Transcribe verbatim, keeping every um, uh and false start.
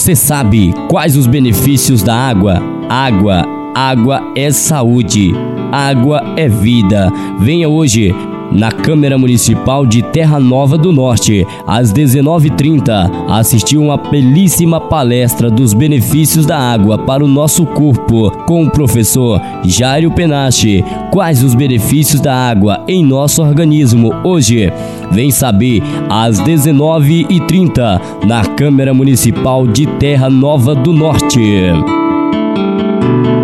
Você sabe quais os benefícios da água? Água, água é saúde, água é vida. Venha hoje na Câmara Municipal de Terra Nova do Norte, às dezenove e trinta, assistir uma belíssima palestra dos benefícios da água para o nosso corpo, com o professor Jairo Penache. Quais os benefícios da água em nosso organismo hoje? Vem saber às dezenove e trinta, na Câmara Municipal de Terra Nova do Norte.